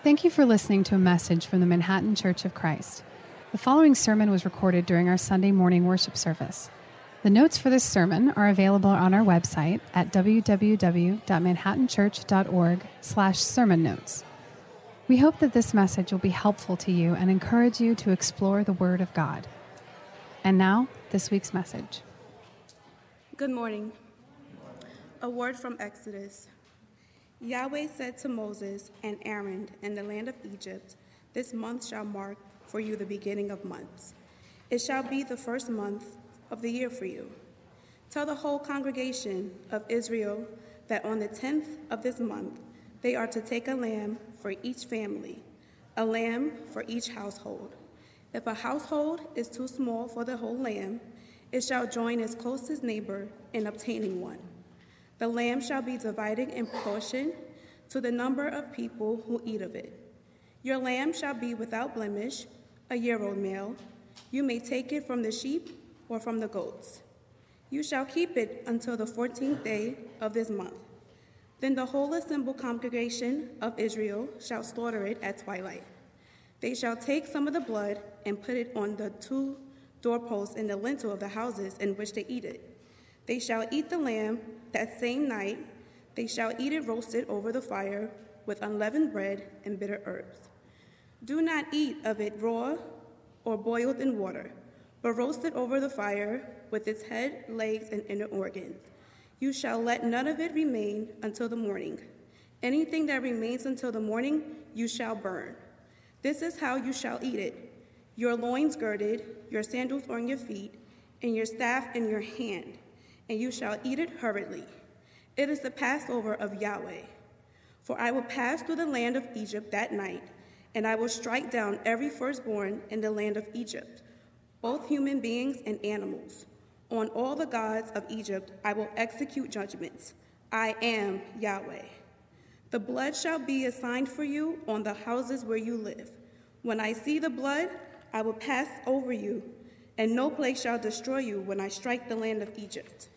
Thank you for listening to a message from the Manhattan Church of Christ. The following sermon was recorded during our Sunday morning worship service. The notes for this sermon are available on our website at www.manhattanchurch.org/sermon notes. We hope that this message will be helpful to you and encourage you to explore the Word of God. And now, this week's message. Good morning. A word from Exodus. Yahweh said to Moses and Aaron in the land of Egypt, "This month shall mark for you the beginning of months. It shall be the first month of the year for you. Tell the whole congregation of Israel that on the 10th of this month they are to take a lamb for each family, a lamb for each household. If a household is too small for the whole lamb, it shall join its closest neighbor in obtaining one. The lamb shall be divided in proportion to the number of people who eat of it. Your lamb shall be without blemish, a year-old male. You may take it from the sheep or from the goats. You shall keep it until the 14th day of this month. Then the whole assembled congregation of Israel shall slaughter it at twilight. They shall take some of the blood and put it on the 2 doorposts in the lintel of the houses in which they eat it. They shall eat the lamb that same night. They shall eat it roasted over the fire with unleavened bread and bitter herbs. Do not eat of it raw or boiled in water, but roast it over the fire with its head, legs, and inner organs. You shall let none of it remain until the morning. Anything that remains until the morning you shall burn. This is how you shall eat it: your loins girded, your sandals on your feet, and your staff in your hand, and you shall eat it hurriedly. It is the Passover of Yahweh. For I will pass through the land of Egypt that night, and I will strike down every firstborn in the land of Egypt, both human beings and animals. On all the gods of Egypt I will execute judgments. I am Yahweh. The blood shall be a sign for you on the houses where you live. When I see the blood, I will pass over you, and no plague shall destroy you when I strike the land of Egypt.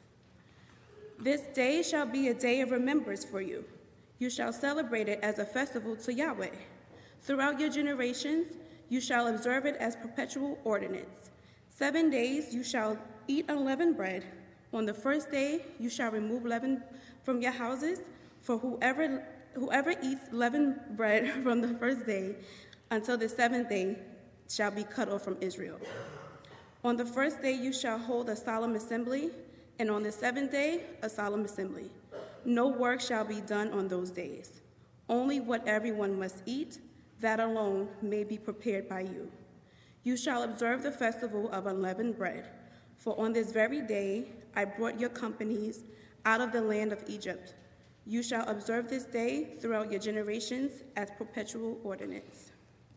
This day shall be a day of remembrance for you. You shall celebrate it as a festival to Yahweh. Throughout your generations, you shall observe it as perpetual ordinance. 7 days you shall eat unleavened bread. On the first day you shall remove leaven from your houses, for whoever eats leavened bread from the first day until the 7th day shall be cut off from Israel. On the first day you shall hold a solemn assembly, and on the 7th day a solemn assembly. No work shall be done on those days. Only what everyone must eat, that alone may be prepared by you. You shall observe the festival of unleavened bread, for on this very day I brought your companies out of the land of Egypt. You shall observe this day throughout your generations as perpetual ordinance.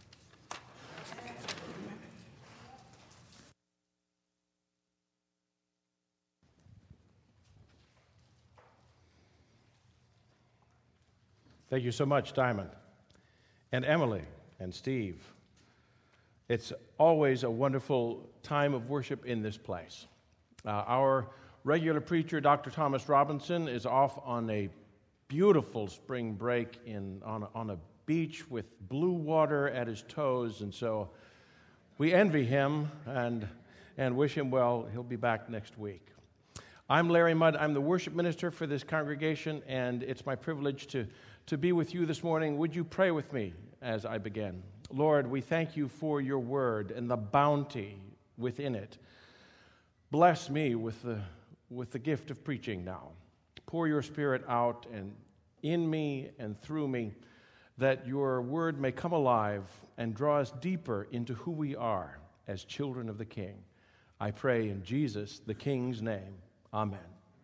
Thank you so much, Diamond, and Emily, and Steve. It's always a wonderful time of worship in this place. Our regular preacher, Dr. Thomas Robinson, is off on a beautiful spring break on a beach with blue water at his toes, and so we envy him and wish him well. He'll be back next week. I'm Larry Mudd. I'm the worship minister for this congregation, and it's my privilege to be with you this morning. Would you pray with me as I begin? Lord, we thank you for your word and the bounty within it. Bless me with the gift of preaching now. Pour your Spirit out and in me and through me, that your word may come alive and draw us deeper into who we are as children of the King. I pray in Jesus, the King's name. Amen.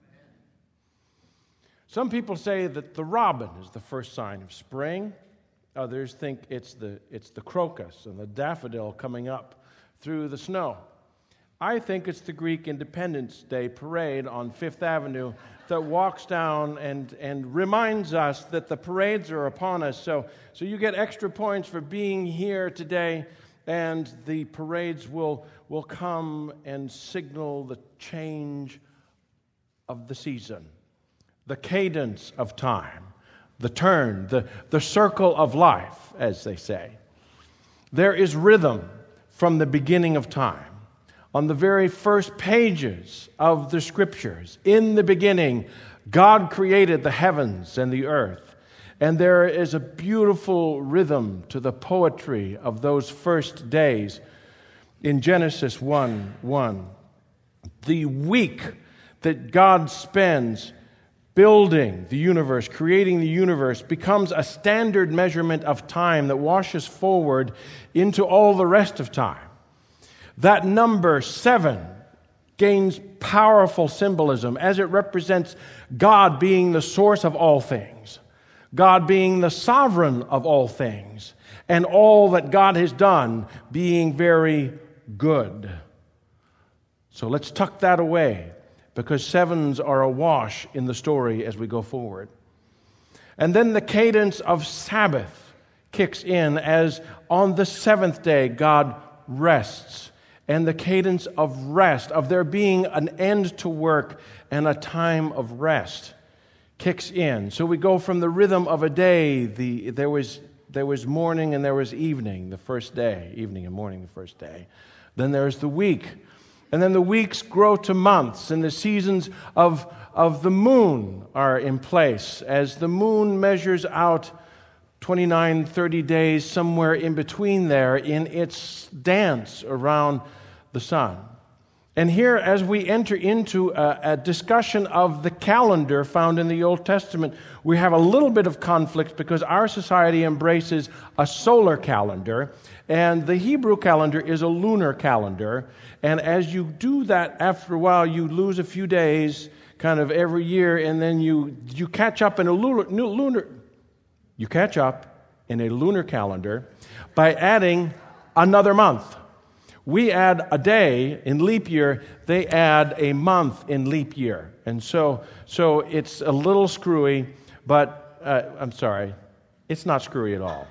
Some people say that the robin is the first sign of spring. Others think it's the crocus and the daffodil coming up through the snow. I think it's the Greek Independence Day parade on Fifth Avenue that walks down and reminds us that the parades are upon us. So you get extra points for being here today, and the parades will come and signal the change of the season, the cadence of time, the turn, the circle of life, as they say. There is rhythm from the beginning of time. On the very first pages of the Scriptures, in the beginning, God created the heavens and the earth. And there is a beautiful rhythm to the poetry of those first days. In Genesis 1:1, the week that God spends building the universe, creating the universe, becomes a standard measurement of time that washes forward into all the rest of time. That number 7 gains powerful symbolism as it represents God being the source of all things, God being the sovereign of all things, and all that God has done being very good. So let's tuck that away, because 7s are awash in the story as we go forward. And then the cadence of Sabbath kicks in as on the 7th day God rests. And the cadence of rest, of there being an end to work and a time of rest, kicks in. So we go from the rhythm of a day, there was morning and there was evening the first day, evening and morning the first day. Then there's the week. And then the weeks grow to months, and the seasons of the moon are in place as the moon measures out 29, 30 days, somewhere in between there in its dance around the sun. And here, as we enter into a discussion of the calendar found in the Old Testament, we have a little bit of conflict because our society embraces a solar calendar, and the Hebrew calendar is a lunar calendar. And as you do that, after a while, you lose a few days kind of every year, and then you catch up in a lunar calendar by adding another month. We add a day in leap year, they add a month in leap year. And so it's a little screwy, but I'm sorry, it's not screwy at all.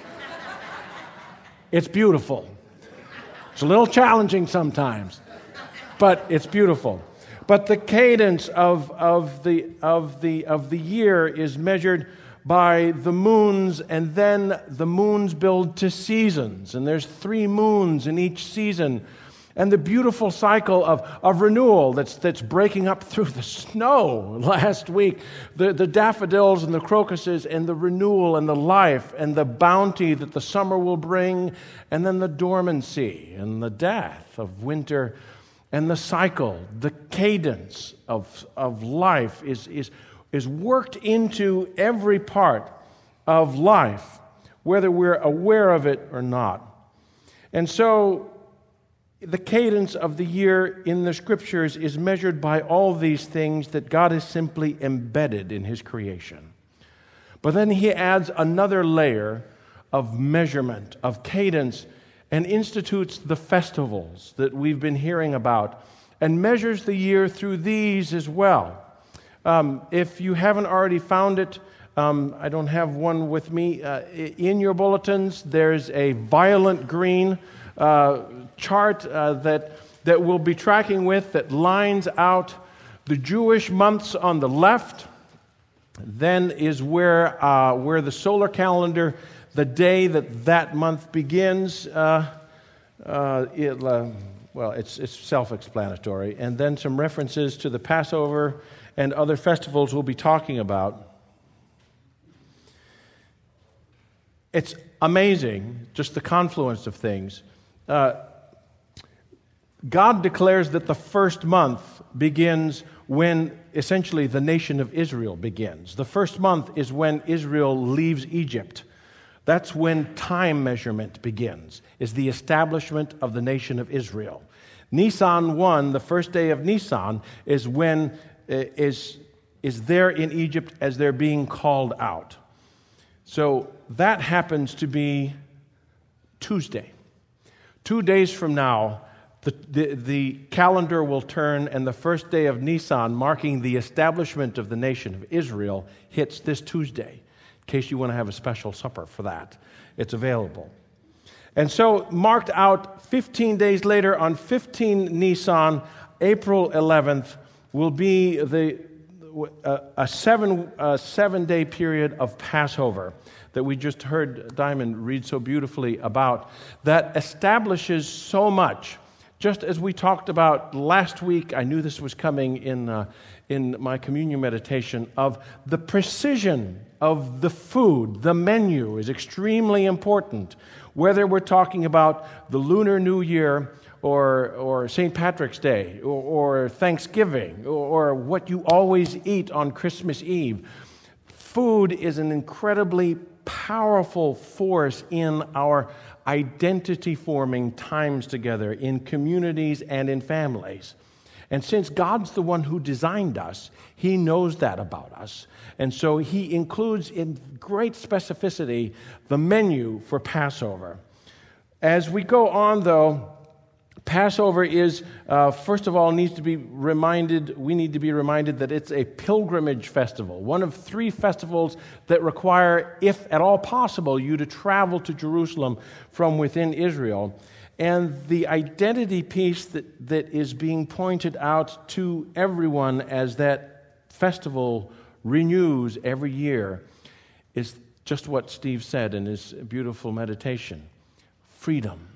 It's beautiful. It's a little challenging sometimes, but it's beautiful. But the cadence of the year is measured by the moons, and then the moons build to seasons, and there's 3 moons in each season, and the beautiful cycle of renewal that's breaking up through the snow last week, the daffodils and the crocuses, and the renewal and the life and the bounty that the summer will bring, and then the dormancy and the death of winter, and the cycle, the cadence of life is worked into every part of life, whether we're aware of it or not. And so the cadence of the year in the Scriptures is measured by all these things that God has simply embedded in His creation. But then He adds another layer of measurement, of cadence, and institutes the festivals that we've been hearing about, and measures the year through these as well. If you haven't already found it, I don't have one with me. In your bulletins, there's a violet green chart that we'll be tracking with that lines out the Jewish months on the left. Then is where the solar calendar, the day that month begins. It's self-explanatory. And then some references to the Passover and other festivals we'll be talking about. It's amazing, just the confluence of things. God declares that the first month begins when essentially the nation of Israel begins. The first month is when Israel leaves Egypt. That's when time measurement begins, is the establishment of the nation of Israel. Nisan 1, the first day of Nisan, is when is there in Egypt as they're being called out. So that happens to be Tuesday. 2 days from now, the calendar will turn, and the first day of Nisan, marking the establishment of the nation of Israel, hits this Tuesday. In case you want to have a special supper for that, it's available. And so marked out 15 days later on 15 Nisan, April 11th, will be a seven-day period of Passover that we just heard Diamond read so beautifully about, that establishes so much. Just as we talked about last week, I knew this was coming in my communion meditation, of the precision of the food. The menu is extremely important. Whether we're talking about the Lunar New Year or St. Patrick's Day or Thanksgiving or what you always eat on Christmas Eve, food is an incredibly powerful force in our identity-forming times together in communities and in families. And since God's the one who designed us, He knows that about us. And so He includes in great specificity the menu for Passover. As we go on, though, Passover is, first of all, we need to be reminded that it's a pilgrimage festival, one of 3 festivals that require, if at all possible, you to travel to Jerusalem from within Israel. And the identity piece that is being pointed out to everyone as that festival renews every year is just what Steve said in his beautiful meditation. Freedom.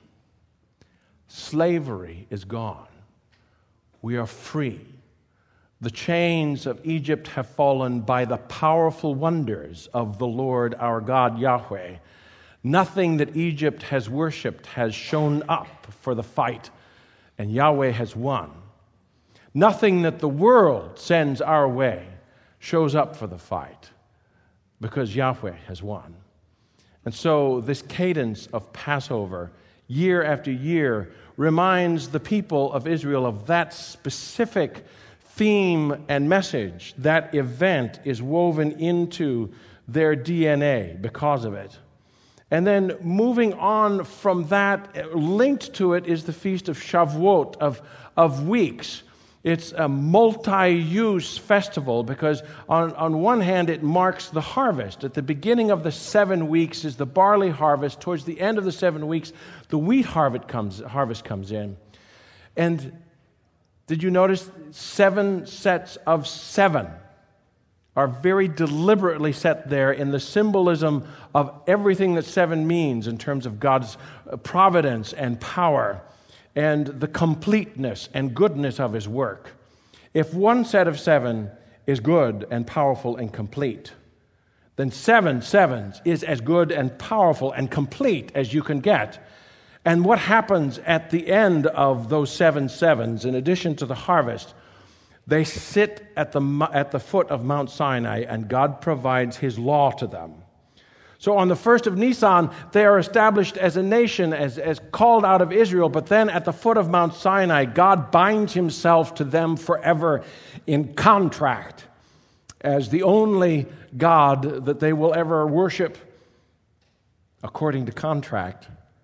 Slavery is gone. We are free. The chains of Egypt have fallen by the powerful wonders of the Lord our God, Yahweh. Nothing that Egypt has worshipped has shown up for the fight, and Yahweh has won. Nothing that the world sends our way shows up for the fight, because Yahweh has won. And so this cadence of Passover, year after year, reminds the people of Israel of that specific theme and message. That event is woven into their DNA because of it. And then moving on from that, linked to it is the Feast of Shavuot, of weeks. It's a multi-use festival because on one hand it marks the harvest. At the beginning of the 7 weeks is the barley harvest. Towards the end of the 7 weeks, the wheat harvest comes in. And did you notice 7 sets of 7 are very deliberately set there in the symbolism of everything that 7 means in terms of God's providence and power and the completeness and goodness of His work. If one set of 7 is good and powerful and complete, then 7 sevens is as good and powerful and complete as you can get. And what happens at the end of those 7 sevens, in addition to the harvest, they sit at the foot of Mount Sinai, and God provides His law to them. So on the 1st of Nisan, they are established as a nation, as called out of Israel, but then at the foot of Mount Sinai, God binds Himself to them forever in contract as the only God that they will ever worship according to contract,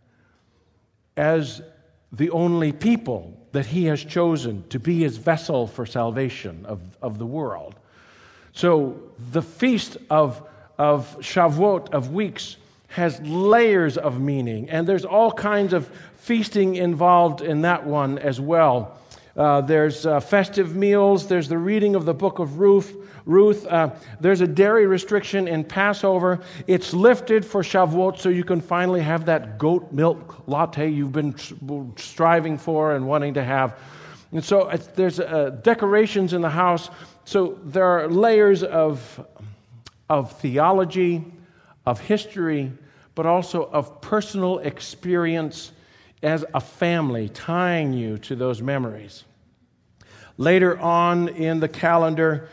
as the only people that He has chosen to be His vessel for salvation of the world. So the feast of Shavuot, of weeks, has layers of meaning, and there's all kinds of feasting involved in that one as well. There's festive meals, there's the reading of the book of Ruth, there's a dairy restriction in Passover. It's lifted for Shavuot so you can finally have that goat milk latte you've been striving for and wanting to have. And so there's decorations in the house. So there are layers of theology, of history, but also of personal experience as a family, tying you to those memories. Later on in the calendar,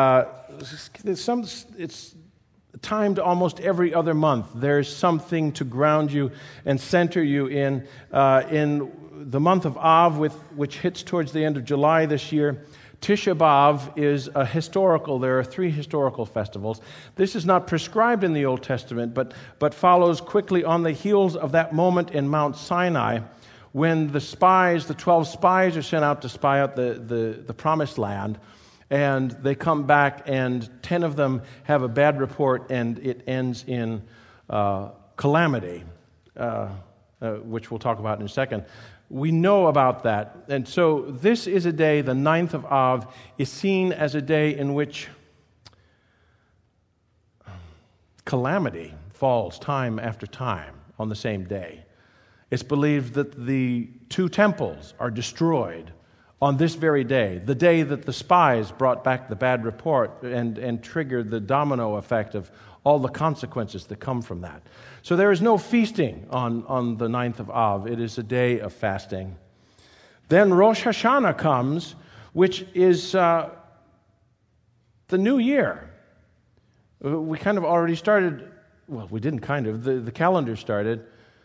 it's timed almost every other month. There's something to ground you and center you in. In the month of Av, which hits towards the end of July this year, Tisha B'Av is a historical. There are 3 historical festivals. This is not prescribed in the Old Testament, but follows quickly on the heels of that moment in Mount Sinai when the 12 spies are sent out to spy out the Promised Land, and they come back, and 10 of them have a bad report, and it ends in calamity, which we'll talk about in a second. we know about that. And so this is a day, the 9th of Av, is seen as a day in which calamity falls time after time on the same day. It's believed that the 2 temples are destroyed on this very day, the day that the spies brought back the bad report and triggered the domino effect of all the consequences that come from that. So there is no feasting on the 9th of Av. It is a day of fasting. Then Rosh Hashanah comes, which is the new year. We kind of already started, well, we didn't kind of, the calendar started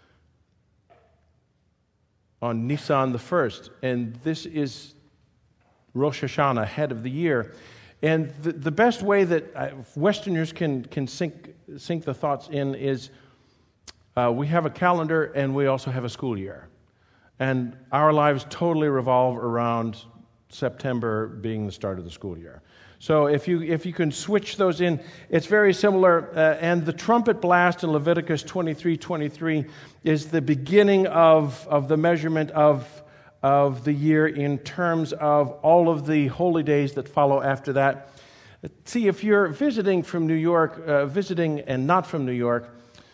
on Nisan the 1st, and this is Rosh Hashanah, head of the year. And the best way that Westerners can sink the thoughts in is we have a calendar and we also have a school year. And our lives totally revolve around September being the start of the school year. So if you can switch those in, it's very similar. And the trumpet blast in Leviticus 23:23 is the beginning of the measurement of the year in terms of all of the holy days that follow after that. See, if you're visiting from New York, visiting and not from New York,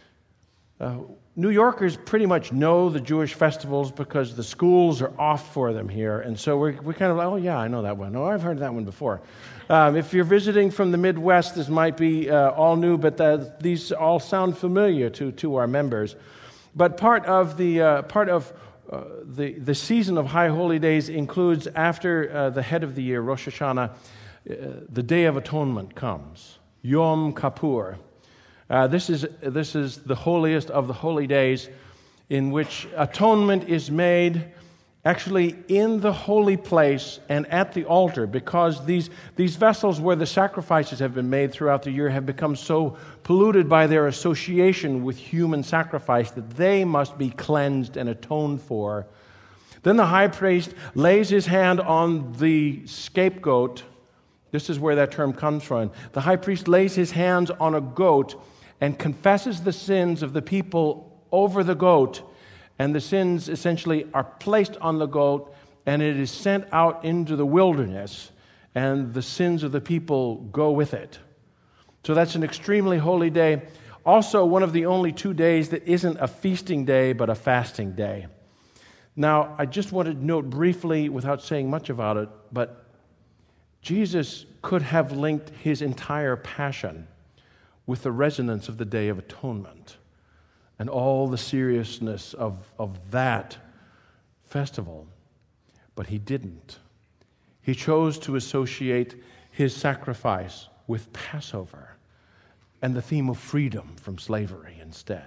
New Yorkers pretty much know the Jewish festivals because the schools are off for them here. And so we're kind of like, oh, yeah, I know that one. Oh, I've heard that one before. If you're visiting from the Midwest, this might be all new, but these all sound familiar to our members. But part of the season of High Holy Days includes, after the head of the year, Rosh Hashanah, the Day of Atonement comes, Yom Kippur. This is the holiest of the holy days, in which atonement is made actually in the holy place and at the altar, because these vessels where the sacrifices have been made throughout the year have become so polluted by their association with human sacrifice that they must be cleansed and atoned for. Then the high priest lays his hand on the scapegoat. This is where that term comes from. The high priest lays his hands on a goat and confesses the sins of the people over the goat, and the sins essentially are placed on the goat, and it is sent out into the wilderness, and the sins of the people go with it. So that's an extremely holy day. Also, one of the only 2 days that isn't a feasting day, but a fasting day. Now, I just want to note briefly, without saying much about it, but Jesus could have linked his entire passion with the resonance of the Day of Atonement and all the seriousness of that festival. But he didn't. He chose to associate his sacrifice with Passover and the theme of freedom from slavery instead.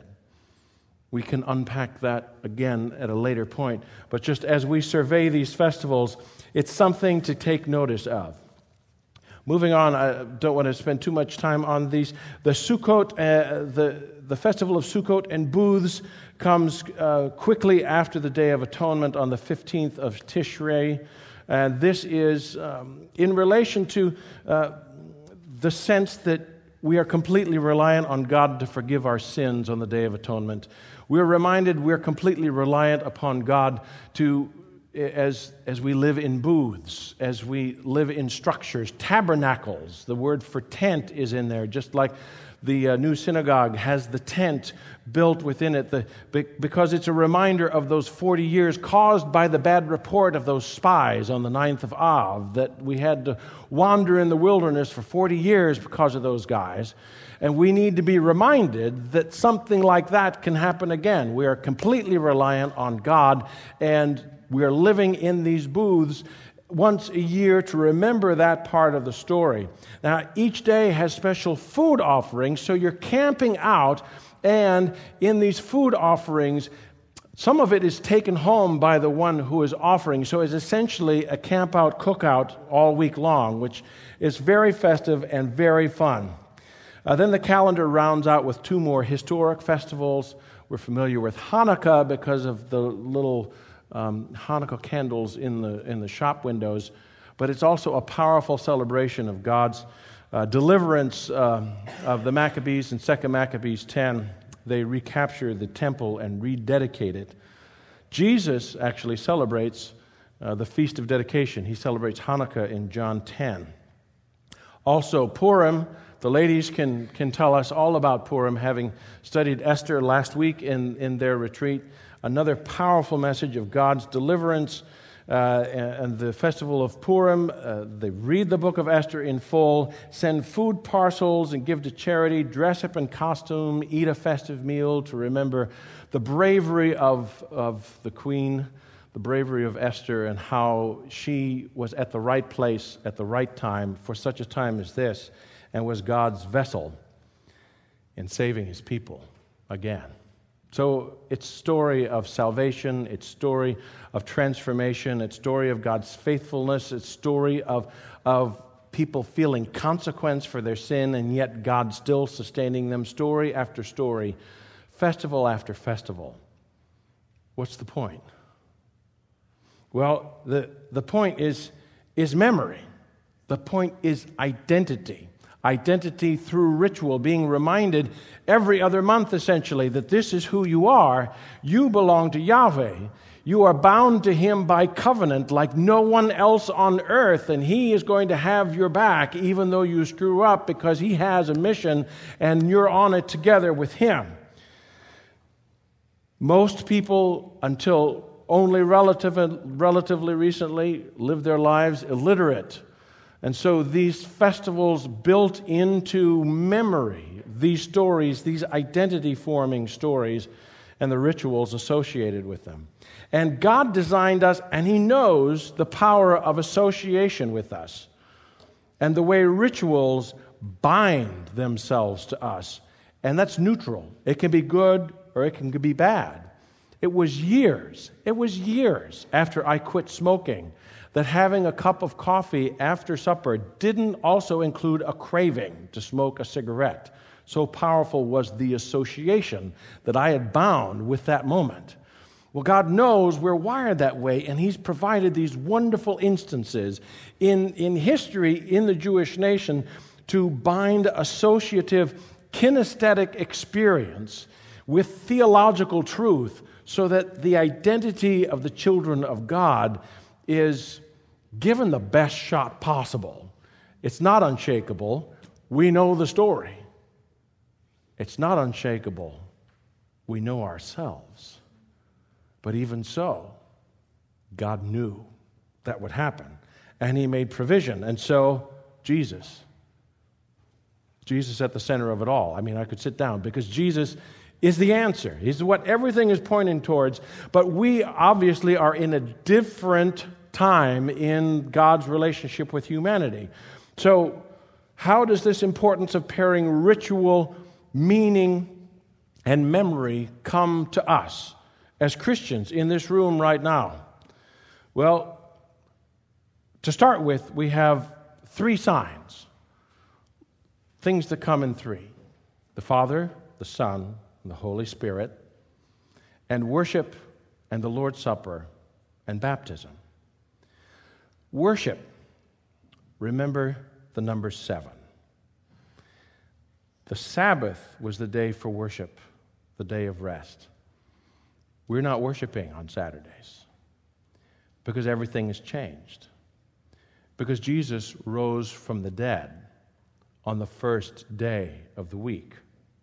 We can unpack that again at a later point, but just as we survey these festivals, it's something to take notice of. Moving on, I don't want to spend too much time on these. The Sukkot, the festival of Sukkot and booths comes quickly after the Day of Atonement on the 15th of Tishrei. And this is in relation to the sense that we are completely reliant on God to forgive our sins on the Day of Atonement. We're reminded we're completely reliant upon God to, as we live in booths, as we live in structures, tabernacles. The word for tent is in there, just like the new synagogue has the tent built within it, because it's a reminder of those 40 years caused by the bad report of those spies on the 9th of Av, that we had to wander in the wilderness for 40 years because of those guys. And we need to be reminded that something like that can happen again. We are completely reliant on God, and we are living in these booths once a year to remember that part of the story. Now, each day has special food offerings, so you're camping out, and in these food offerings, some of it is taken home by the one who is offering, so it's essentially a camp-out, cook-out all week long, which is very festive and very fun. Then the calendar rounds out with 2 more historic festivals. We're familiar with Hanukkah because of the little Hanukkah candles in the shop windows, but it's also a powerful celebration of God's deliverance of the Maccabees. In 2 Maccabees 10, they recapture the temple and rededicate it Jesus actually celebrates the Feast of Dedication. He celebrates Hanukkah in John 10. Also, Purim, the ladies can tell us all about Purim, having studied Esther last week in their retreat. Another powerful message of God's deliverance. And the festival of Purim, they read the book of Esther in full, send food parcels and give to charity, dress up in costume, eat a festive meal to remember the bravery of the queen, the bravery of Esther, and how she was at the right place at the right time for such a time as this, and was God's vessel in saving his people again. So it's story of salvation, it's story of transformation, it's story of God's faithfulness, it's story of people feeling consequence for their sin and yet God still sustaining them, story after story, festival after festival. What's the point? Well, the point is memory. The point is identity. Identity through ritual, being reminded every other month, essentially, that this is who you are. You belong to Yahweh. You are bound to him by covenant like no one else on earth, and he is going to have your back even though you screw up, because he has a mission and you're on it together with him. Most people, until only relatively recently, lived their lives illiterate. And so these festivals built into memory these stories, these identity-forming stories, and the rituals associated with them. And God designed us, and he knows the power of association with us and the way rituals bind themselves to us. And that's neutral. It can be good or it can be bad. It was years after I quit smoking that having a cup of coffee after supper didn't also include a craving to smoke a cigarette. So powerful was the association that I had bound with that moment. Well, God knows we're wired that way, and he's provided these wonderful instances in history in the Jewish nation to bind associative, kinesthetic experience with theological truth so that the identity of the children of God is given the best shot possible. It's not unshakable. We know the story. It's not unshakable. We know ourselves. But even so, God knew that would happen. And he made provision. And so, Jesus at the center of it all. I mean, I could sit down because Jesus is the answer. He's what everything is pointing towards. But we obviously are in a different time in God's relationship with humanity. So, how does this importance of pairing ritual, meaning, and memory come to us as Christians in this room right now? Well, to start with, we have three signs. Things that come in three: the Father, the Son, and the Holy Spirit, and worship, and the Lord's Supper, and baptism. Worship. Remember the number 7. The Sabbath was the day for worship, the day of rest. We're not worshiping on Saturdays because everything has changed. Because Jesus rose from the dead on the first day of the week.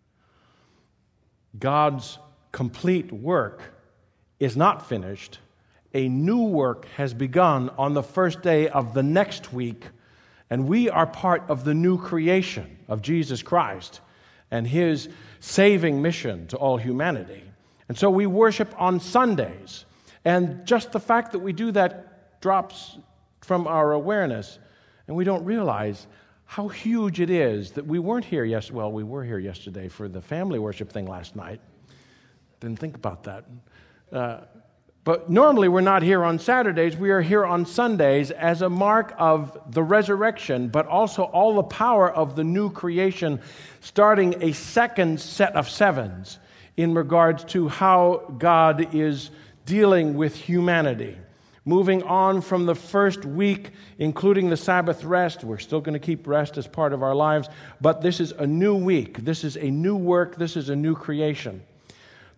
God's complete work is not finished. A new work has begun on the first day of the next week, and we are part of the new creation of Jesus Christ and his saving mission to all humanity. And so we worship on Sundays, and just the fact that we do that drops from our awareness, and we don't realize how huge it is that we weren't here yesterday. Well, we were here yesterday for the family worship thing last night. Didn't think about that. But normally we're not here on Saturdays. We are here on Sundays as a mark of the resurrection, but also all the power of the new creation, starting a second set of sevens in regards to how God is dealing with humanity. Moving on from the first week, including the Sabbath rest. We're still going to keep rest as part of our lives, but this is a new week. This is a new work. This is a new creation.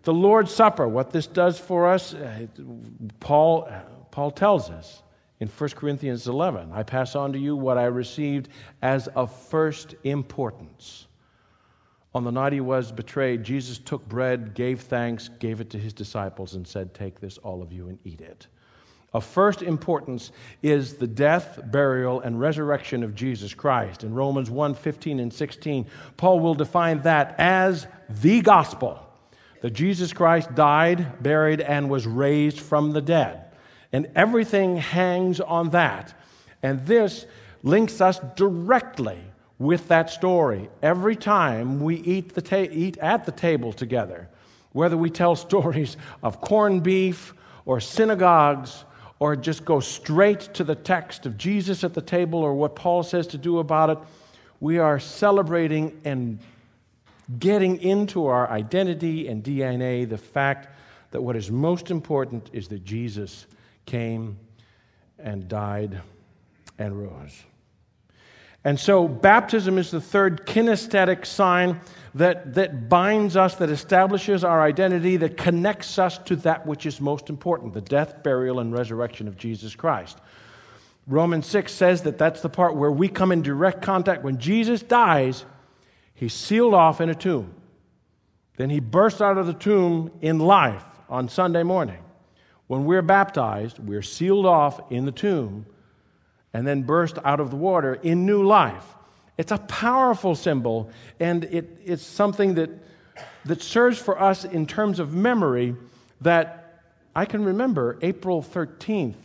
The Lord's Supper, what this does for us, Paul tells us in 1 Corinthians 11, I pass on to you what I received as of first importance. On the night he was betrayed, Jesus took bread, gave thanks, gave it to his disciples, and said, take this, all of you, and eat it. Of first importance is the death, burial, and resurrection of Jesus Christ. In Romans 1:15 and 16, Paul will define that as the gospel, that Jesus Christ died, buried, and was raised from the dead. And everything hangs on that. And this links us directly with that story. Every time we eat at the table together, whether we tell stories of corned beef or synagogues, or just go straight to the text of Jesus at the table or what Paul says to do about it, we are celebrating and getting into our identity and DNA the fact that what is most important is that Jesus came and died and rose. And so baptism is the third kinesthetic sign that binds us, that establishes our identity, that connects us to that which is most important, the death, burial, and resurrection of Jesus Christ. Romans 6 says that that's the part where we come in direct contact. When Jesus dies, he's sealed off in a tomb. Then he bursts out of the tomb in life on Sunday morning. When we're baptized, we're sealed off in the tomb and then burst out of the water in new life. It's a powerful symbol, and it's something that serves for us in terms of memory, that I can remember April 13th,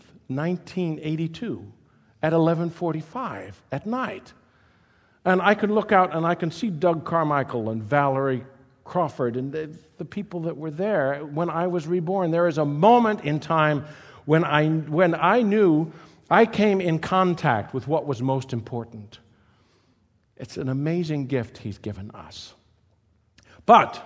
1982 at 11:45 at night. And I can look out and I can see Doug Carmichael and Valerie Crawford and the people that were there when I was reborn. There is a moment in time when I knew I came in contact with what was most important. It's an amazing gift he's given us. But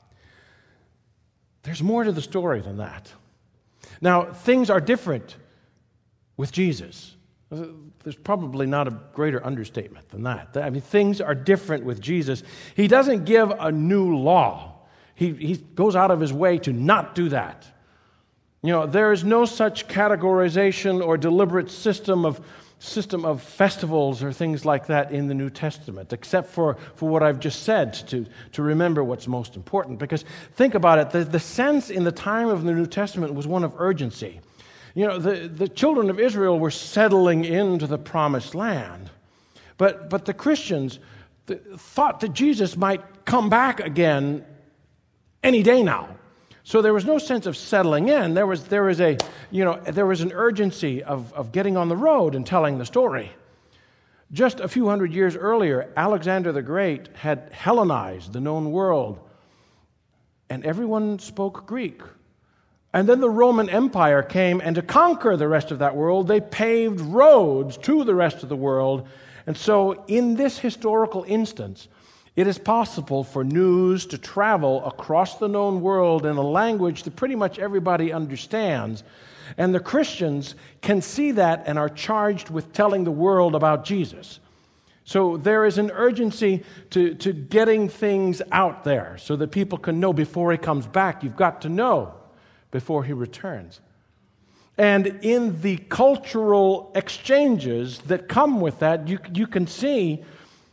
there's more to the story than that. Now, things are different with Jesus. There's probably not a greater understatement than that. I mean, things are different with Jesus. He doesn't give a new law. He goes out of his way to not do that. You know, there is no such categorization or deliberate system of festivals or things like that in the New Testament, except for what I've just said, to remember what's most important. Because think about it, the sense in the time of the New Testament was one of urgency. You know, the children of Israel were settling into the promised land. But the Christians thought that Jesus might come back again any day now. So there was no sense of settling in. There was an urgency of getting on the road and telling the story. Just a few hundred years earlier, Alexander the Great had Hellenized the known world, and everyone spoke Greek. And then the Roman Empire came, and to conquer the rest of that world, they paved roads to the rest of the world. And so in this historical instance, it is possible for news to travel across the known world in a language that pretty much everybody understands. And the Christians can see that and are charged with telling the world about Jesus. So there is an urgency to getting things out there so that people can know before he comes back. You've got to know before he returns. And in the cultural exchanges that come with that, you can see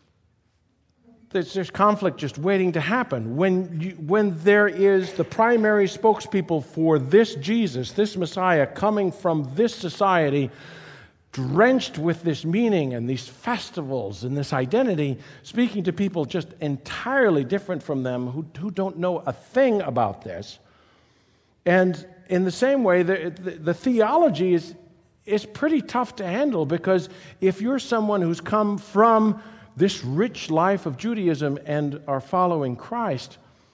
there's conflict just waiting to happen. When there is the primary spokespeople for this Jesus, this Messiah, coming from this society, drenched with this meaning and these festivals and this identity, speaking to people just entirely different from them who don't know a thing about this. And in the same way, the theology is pretty tough to handle, because if you're someone who's come from this rich life of Judaism and are following Christ,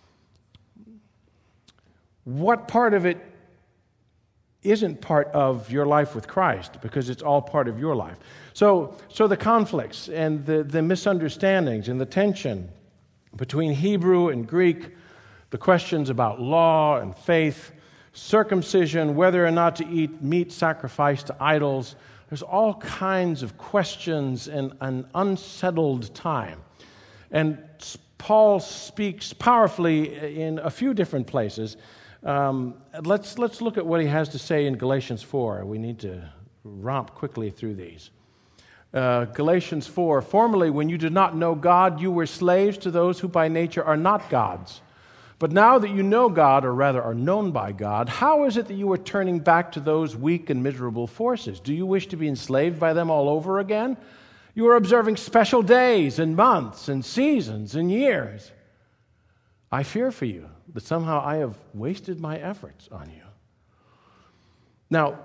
what part of it isn't part of your life with Christ? Because it's all part of your life. So the conflicts and the misunderstandings and the tension between Hebrew and Greek, the questions about law and faith, circumcision, whether or not to eat meat sacrificed to idols, there's all kinds of questions and an unsettled time. And Paul speaks powerfully in a few different places. Let's look at what he has to say in Galatians 4. We need to romp quickly through these. Galatians 4, formerly when you did not know God, you were slaves to those who by nature are not gods. But now that you know God, or rather are known by God, how is it that you are turning back to those weak and miserable forces? Do you wish to be enslaved by them all over again? You are observing special days and months and seasons and years. I fear for you that somehow I have wasted my efforts on you. Now,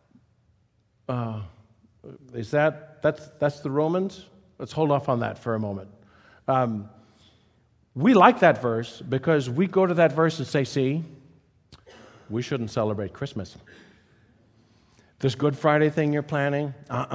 that's the Romans? Let's hold off on that for a moment. We like that verse because we go to that verse and say, see, we shouldn't celebrate Christmas. This Good Friday thing you're planning,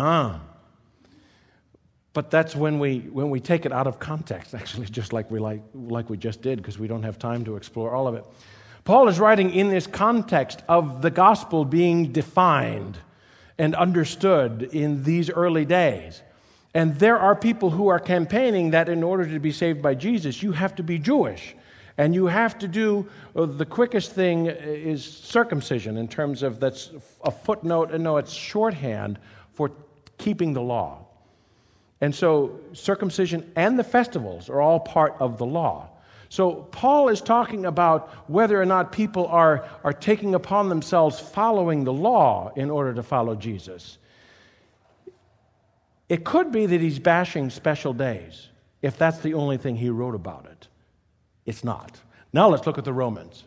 But that's when we take it out of context, actually, just like we just did, because we don't have time to explore all of it. Paul is writing in this context of the gospel being defined and understood in these early days. And there are people who are campaigning that in order to be saved by Jesus, you have to be Jewish. And you have to do, the quickest thing is circumcision, in terms of that's a footnote, and no, it's shorthand for keeping the law. And so circumcision and the festivals are all part of the law. So Paul is talking about whether or not people are taking upon themselves following the law in order to follow Jesus. It could be that he's bashing special days, if that's the only thing he wrote about it. It's not. Now let's look at the Romans.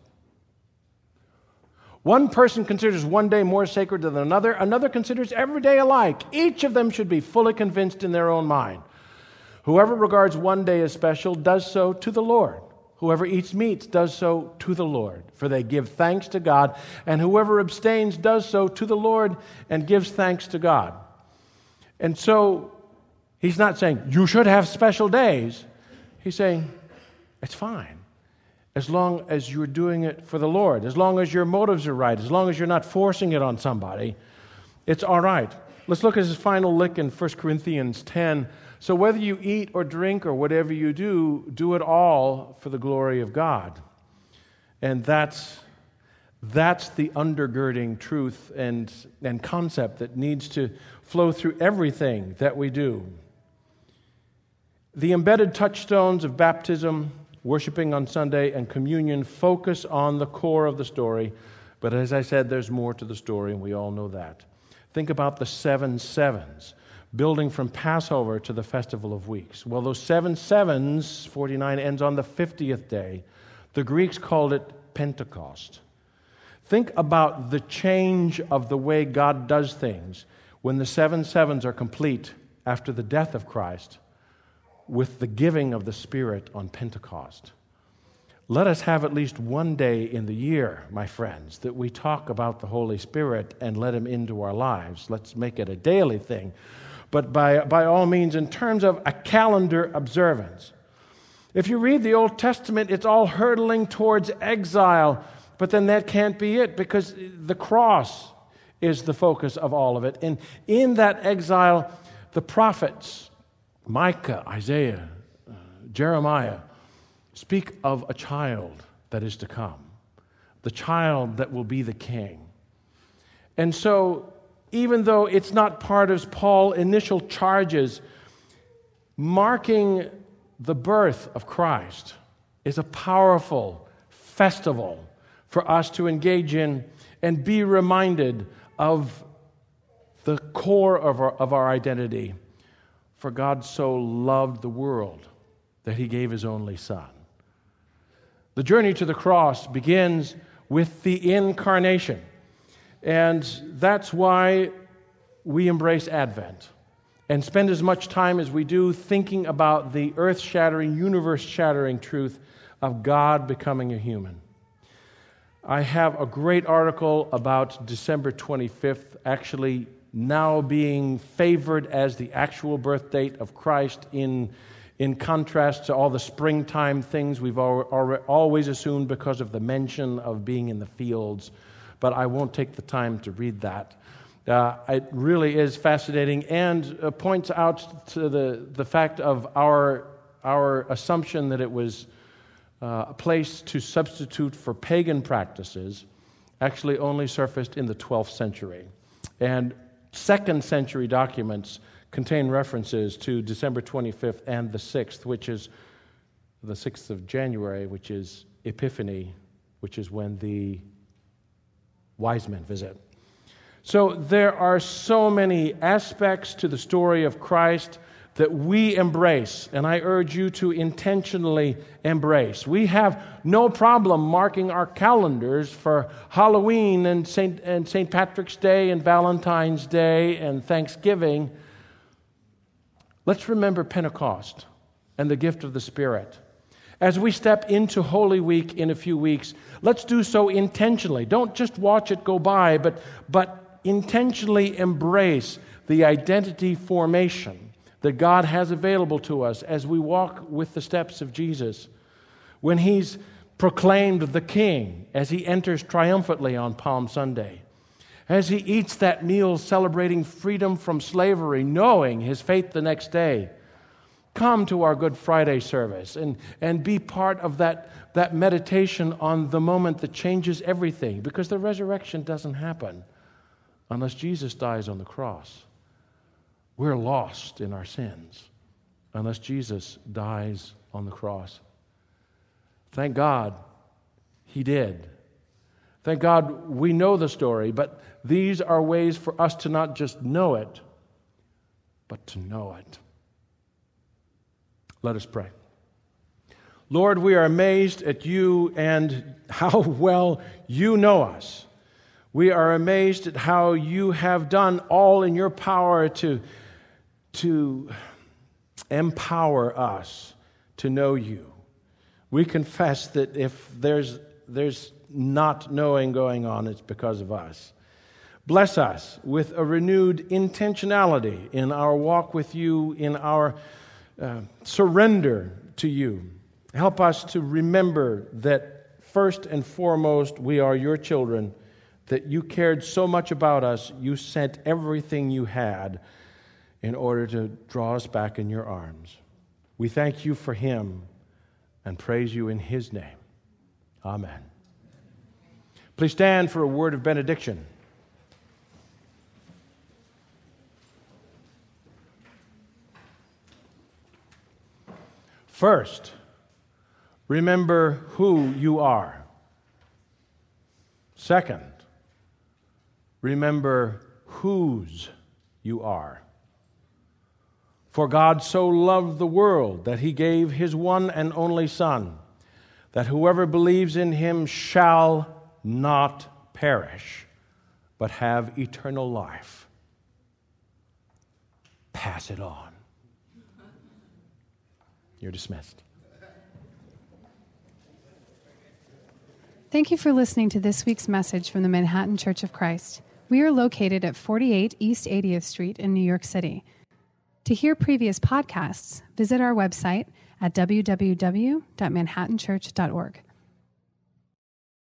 One person considers one day more sacred than another. Another considers every day alike. Each of them should be fully convinced in their own mind. Whoever regards one day as special does so to the Lord. Whoever eats meat does so to the Lord, for they give thanks to God. And whoever abstains does so to the Lord and gives thanks to God. And so he's not saying, you should have special days. He's saying, it's fine. As long as you're doing it for the Lord, as long as your motives are right, as long as you're not forcing it on somebody, it's all right. Let's look at his final lick in 1 Corinthians 10. So whether you eat or drink or whatever you do, do it all for the glory of God. And that's the undergirding truth and concept that needs to flow through everything that we do. The embedded touchstones of baptism, worshiping on Sunday, and communion focus on the core of the story. But as I said, there's more to the story, and we all know that. Think about the 7 sevens, building from Passover to the Festival of Weeks. Well, those 7 sevens, 49, ends on the 50th day. The Greeks called it Pentecost. Think about the change of the way God does things when the 7 sevens are complete after the death of Christ with the giving of the Spirit on Pentecost. Let us have at least one day in the year, my friends, that we talk about the Holy Spirit and let Him into our lives. Let's make it a daily thing. But by all means, in terms of a calendar observance. If you read the Old Testament, it's all hurtling towards exile, but then that can't be it, because the cross is the focus of all of it. And in that exile, the prophets, Micah, Isaiah, Jeremiah, speak of a child that is to come, the child that will be the king. And so, even though it's not part of Paul's initial charges, marking the birth of Christ is a powerful festival for us to engage in and be reminded of the core of our identity. For God so loved the world that He gave His only Son. The journey to the cross begins with the incarnation. And that's why we embrace Advent and spend as much time as we do thinking about the earth-shattering, universe-shattering truth of God becoming a human. I have a great article about December 25th, actually now being favored as the actual birth date of Christ in contrast to all the springtime things we've always assumed because of the mention of being in the fields. But I won't take the time to read that. It really is fascinating and points out to the fact of our our assumption that it was a place to substitute for pagan practices actually only surfaced in the 12th century. And 2nd century documents contain references to December 25th and the 6th, which is the 6th of January, which is Epiphany, which is when the wise men visit. So there are so many aspects to the story of Christ that we embrace, and I urge you to intentionally embrace. We have no problem marking our calendars for Halloween and St. Patrick's Day and Valentine's Day and Thanksgiving. Let's remember Pentecost and the gift of the Spirit. As we step into Holy Week in a few weeks, let's do so intentionally. Don't just watch it go by, but intentionally embrace the identity formation that God has available to us as we walk with the steps of Jesus. When He's proclaimed the King, as He enters triumphantly on Palm Sunday, as He eats that meal celebrating freedom from slavery, knowing His fate the next day. Come to our Good Friday service and be part of that meditation on the moment that changes everything, because the resurrection doesn't happen unless Jesus dies on the cross. We're lost in our sins unless Jesus dies on the cross. Thank God He did. Thank God we know the story, but these are ways for us to not just know it, but to know it. Let us pray. Lord, we are amazed at You and how well You know us. We are amazed at how You have done all in Your power to empower us to know You. We confess that if there's not knowing going on, it's because of us. Bless us with a renewed intentionality in our walk with You, in our surrender to You. Help us to remember that first and foremost we are Your children, that You cared so much about us, You sent everything You had in order to draw us back in Your arms. We thank You for Him and praise You in His name. Amen. Please stand for a word of benediction. First, remember who you are. Second, remember whose you are. For God so loved the world that He gave His one and only Son, that whoever believes in Him shall not perish, but have eternal life. Pass it on. You're dismissed. Thank you for listening to this week's message from the Manhattan Church of Christ. We are located at 48 East 80th Street in New York City. To hear previous podcasts, visit our website at www.manhattanchurch.org.